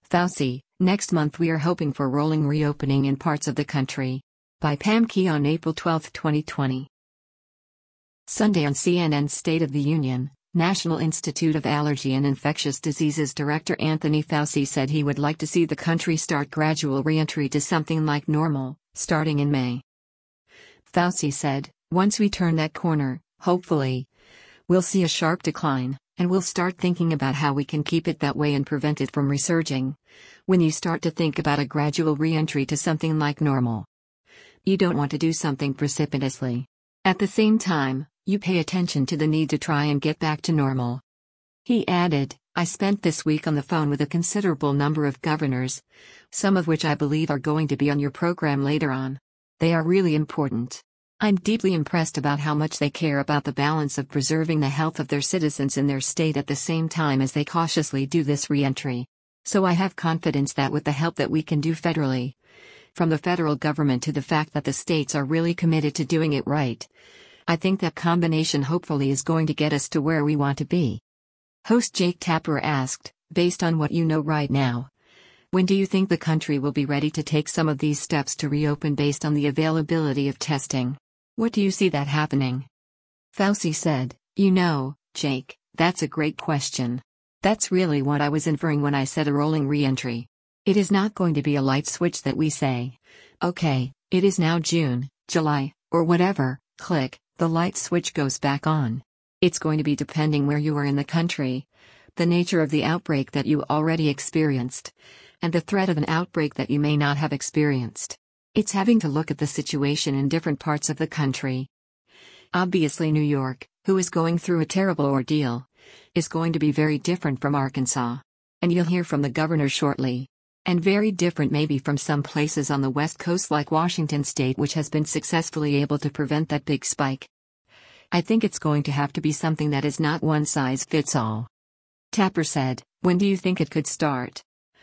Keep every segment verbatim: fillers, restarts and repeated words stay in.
Fauci, next month we are hoping for rolling reopening in parts of the country. By Pam Key on April twelfth, twenty twenty. Sunday on C N N's State of the Union, National Institute of Allergy and Infectious Diseases Director Anthony Fauci said he would like to see the country start gradual re-entry to something like normal, starting in May. Fauci said, once we turn that corner, hopefully, we'll see a sharp decline, and we'll start thinking about how we can keep it that way and prevent it from resurging. When you start to think about a gradual re-entry to something like normal, you don't want to do something precipitously. At the same time, you pay attention to the need to try and get back to normal. He added, I spent this week on the phone with a considerable number of governors, some of which I believe are going to be on your program later on. They are really important. I'm deeply impressed about how much they care about the balance of preserving the health of their citizens in their state at the same time as they cautiously do this re-entry. So I have confidence that with the help that we can do federally, from the federal government to the fact that the states are really committed to doing it right, I think that combination hopefully is going to get us to where we want to be. Host Jake Tapper asked, based on what you know right now, when do you think the country will be ready to take some of these steps to reopen based on the availability of testing? What do you see that happening? Fauci said, you know, Jake, that's a great question. That's really what I was inferring when I said a rolling re-entry. It is not going to be a light switch that we say, okay, it is now June, July, or whatever, click, the light switch goes back on. It's going to be depending where you are in the country, the nature of the outbreak that you already experienced, and the threat of an outbreak that you may not have experienced. It's having to look at the situation in different parts of the country. Obviously, New York, who is going through a terrible ordeal, is going to be very different from Arkansas. And you'll hear from the governor shortly. And very different maybe from some places on the West Coast like Washington State, which has been successfully able to prevent that big spike. I think it's going to have to be something that is not one size fits all. Tapper said, when do you think it could start?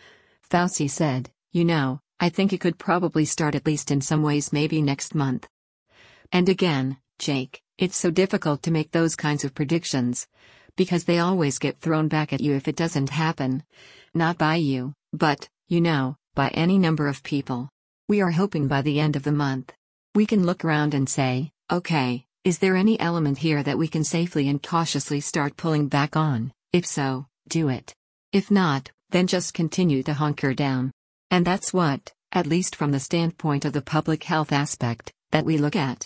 Fauci said, you know, I think it could probably start at least in some ways maybe next month. And again, Jake, it's so difficult to make those kinds of predictions, because they always get thrown back at you if it doesn't happen. Not by you, but, you know, by any number of people. We are hoping by the end of the month, we can look around and say, okay, is there any element here that we can safely and cautiously start pulling back on? If so, do it. If not, then just continue to hunker down. And that's what, at least from the standpoint of the public health aspect, that we look at.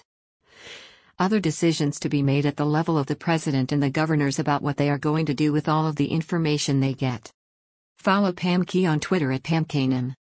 Other decisions to be made at the level of the president and the governors about what they are going to do with all of the information they get. Follow Pam Key on Twitter at Pam Kanan.